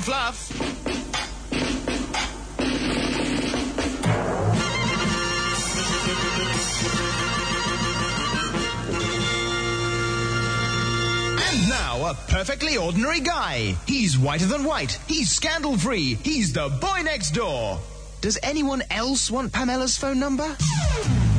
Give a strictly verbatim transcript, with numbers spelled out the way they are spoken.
Fluff. And now, a perfectly ordinary guy. He's whiter than white. He's scandal-free. He's the boy next door. Does anyone else want Pamela's phone number?